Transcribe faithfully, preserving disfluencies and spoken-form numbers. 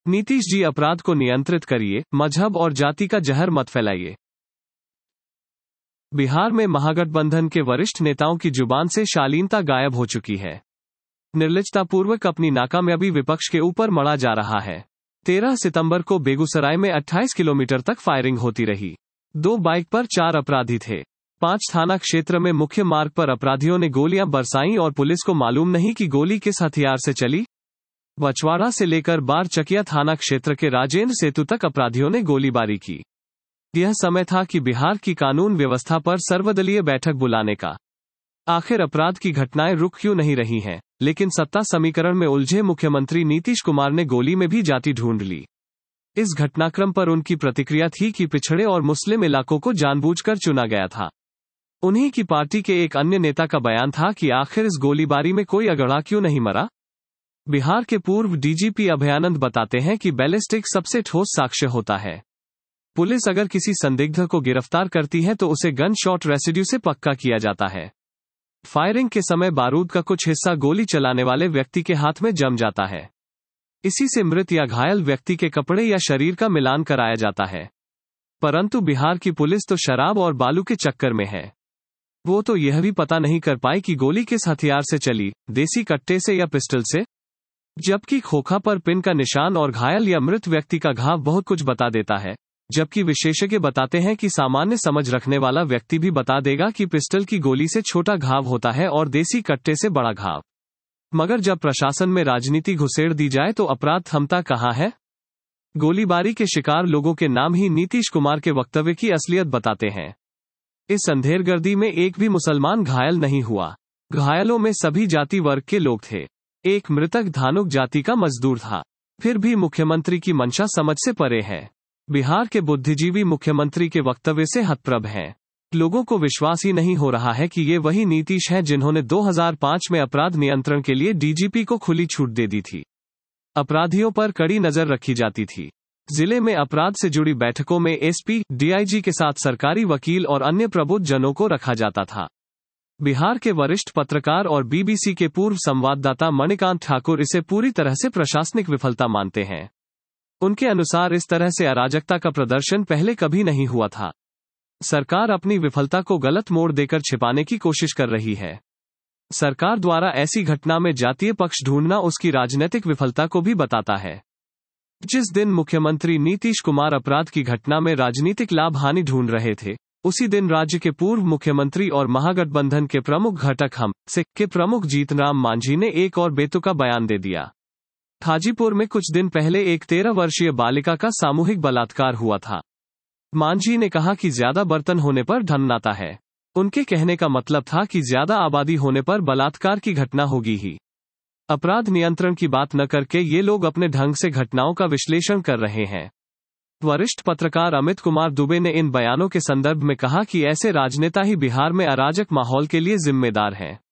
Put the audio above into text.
नीतीश जी अपराध को नियंत्रित करिए, मजहब और जाति का जहर मत फैलाइए। बिहार में महागठबंधन के वरिष्ठ नेताओं की जुबान से शालीनता गायब हो चुकी है। निर्लजतापूर्वक अपनी नाकामयाबी विपक्ष के ऊपर मढ़ा जा रहा है। तेरह सितंबर को बेगूसराय में अट्ठाईस किलोमीटर तक फायरिंग होती रही। दो बाइक पर चार अपराधी थे। पांच थाना क्षेत्र में मुख्य मार्ग पर अपराधियों ने गोलियां बरसाईं और पुलिस को मालूम नहीं कि गोली किस हथियार से चली। बछवाड़ा से लेकर बारचकिया थाना क्षेत्र के राजेंद्र सेतु तक अपराधियों ने गोलीबारी की। यह समय था कि बिहार की कानून व्यवस्था पर सर्वदलीय बैठक बुलाने का। आखिर अपराध की घटनाएं रुक क्यों नहीं रही हैं? लेकिन सत्ता समीकरण में उलझे मुख्यमंत्री नीतीश कुमार ने गोली में भी जाति ढूंढ ली। इस घटनाक्रम पर उनकी प्रतिक्रिया थी कि पिछड़े और मुस्लिम इलाकों को जानबूझकर चुना गया था। उन्हीं की पार्टी के एक अन्य नेता का बयान था कि आखिर इस गोलीबारी में कोई अगड़ा क्यों नहीं मरा। बिहार के पूर्व डीजीपी अभयानंद बताते हैं कि बैलिस्टिक सबसे ठोस साक्ष्य होता है। पुलिस अगर किसी संदिग्ध को गिरफ्तार करती है तो उसे गन शॉट रेसिड्यू से पक्का किया जाता है। फायरिंग के समय बारूद का कुछ हिस्सा गोली चलाने वाले व्यक्ति के हाथ में जम जाता है। इसी से मृत या घायल व्यक्ति के कपड़े या शरीर का मिलान कराया जाता है। परंतु बिहार की पुलिस तो शराब और बालू के चक्कर में है। वो तो यह भी पता नहीं कर पाई कि गोली किस हथियार से चली, देसी कट्टे से या पिस्टल से। जबकि खोखा पर पिन का निशान और घायल या मृत व्यक्ति का घाव बहुत कुछ बता देता है। जबकि विशेषज्ञ बताते हैं कि सामान्य समझ रखने वाला व्यक्ति भी बता देगा कि पिस्टल की गोली से छोटा घाव होता है और देसी कट्टे से बड़ा घाव। मगर जब प्रशासन में राजनीति घुसेड़ दी जाए तो अपराध थमता कहाँ है? गोलीबारी के शिकार लोगों के नाम ही नीतीश कुमार के वक्तव्य की असलियत बताते हैं। इस अंधेरगर्दी में एक भी मुसलमान घायल नहीं हुआ। घायलों में सभी जाति वर्ग के लोग थे। एक मृतक धानुक जाति का मजदूर था। फिर भी मुख्यमंत्री की मंशा समझ से परे है। बिहार के बुद्धिजीवी मुख्यमंत्री के वक्तव्य से हतप्रभ हैं। लोगों को विश्वास ही नहीं हो रहा है कि ये वही नीतीश हैं जिन्होंने दो हज़ार पाँच में अपराध नियंत्रण के लिए डीजीपी को खुली छूट दे दी थी। अपराधियों पर कड़ी नजर रखी जाती थी। जिले में अपराध से जुड़ी बैठकों में एसपी, डीआईजी के साथ सरकारी वकील और अन्य प्रबुद्ध जनों को रखा जाता था। बिहार के वरिष्ठ पत्रकार और बीबीसी के पूर्व संवाददाता मणिकांत ठाकुर इसे पूरी तरह से प्रशासनिक विफलता मानते हैं। उनके अनुसार इस तरह से अराजकता का प्रदर्शन पहले कभी नहीं हुआ था। सरकार अपनी विफलता को गलत मोड़ देकर छिपाने की कोशिश कर रही है। सरकार द्वारा ऐसी घटना में जातीय पक्ष ढूंढना उसकी राजनीतिक विफलता को भी बताता है। जिस दिन मुख्यमंत्री नीतीश कुमार अपराध की घटना में राजनीतिक लाभ हानि ढूंढ रहे थे, उसी दिन राज्य के पूर्व मुख्यमंत्री और महागठबंधन के प्रमुख घटक हम से के प्रमुख जीतनराम मांझी ने एक और बेतुका बयान दे दिया। हाजीपुर में कुछ दिन पहले एक तेरह वर्षीय बालिका का सामूहिक बलात्कार हुआ था। मांझी ने कहा कि ज्यादा बर्तन होने पर ढन्नाता है। उनके कहने का मतलब था कि ज्यादा आबादी होने पर बलात्कार की घटना होगी ही। अपराध नियंत्रण की बात न करके ये लोग अपने ढंग से घटनाओं का विश्लेषण कर रहे हैं। वरिष्ठ पत्रकार अमित कुमार दुबे ने इन बयानों के संदर्भ में कहा कि ऐसे राजनेता ही बिहार में अराजक माहौल के लिए जिम्मेदार हैं।